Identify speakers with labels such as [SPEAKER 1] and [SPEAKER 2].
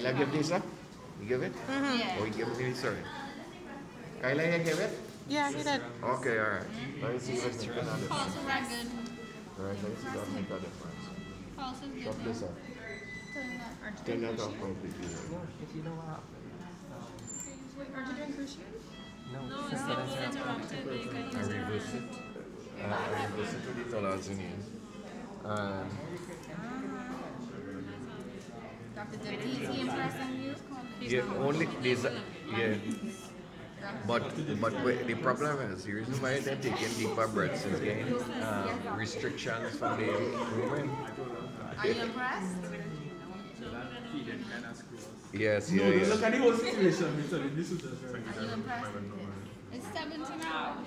[SPEAKER 1] I give this up? You give it?
[SPEAKER 2] Yeah.
[SPEAKER 1] Or you give me, sorry. Kyla, you give it?
[SPEAKER 2] Yeah, he did.
[SPEAKER 1] Okay, alright. Let me see if it's making a difference.
[SPEAKER 3] Pulse is not good.
[SPEAKER 1] Alright, let me see if that make a difference.
[SPEAKER 3] Pulse is good.
[SPEAKER 1] Shut this up. Turn that off completely.
[SPEAKER 4] No, if you know what happened.
[SPEAKER 5] Wait, aren't you doing crucial?
[SPEAKER 4] No,
[SPEAKER 3] No,
[SPEAKER 4] she
[SPEAKER 3] it's
[SPEAKER 4] said
[SPEAKER 3] not
[SPEAKER 4] I can't.
[SPEAKER 3] interrupted. They can
[SPEAKER 1] I
[SPEAKER 3] use the
[SPEAKER 1] reverse it. I reverse it to the tolazine. And
[SPEAKER 5] Dr. Debbie, is he impressing you?
[SPEAKER 1] yeah, only these, yeah. But wait, the problem is the reason why they're taking deeper breaths is getting restrictions from the women.
[SPEAKER 5] Are you impressed?
[SPEAKER 1] Yes,
[SPEAKER 6] No,
[SPEAKER 1] yeah,
[SPEAKER 6] look
[SPEAKER 1] yeah.
[SPEAKER 6] at the whole situation. This is just very
[SPEAKER 5] Are you impressed?
[SPEAKER 3] It's 70 now.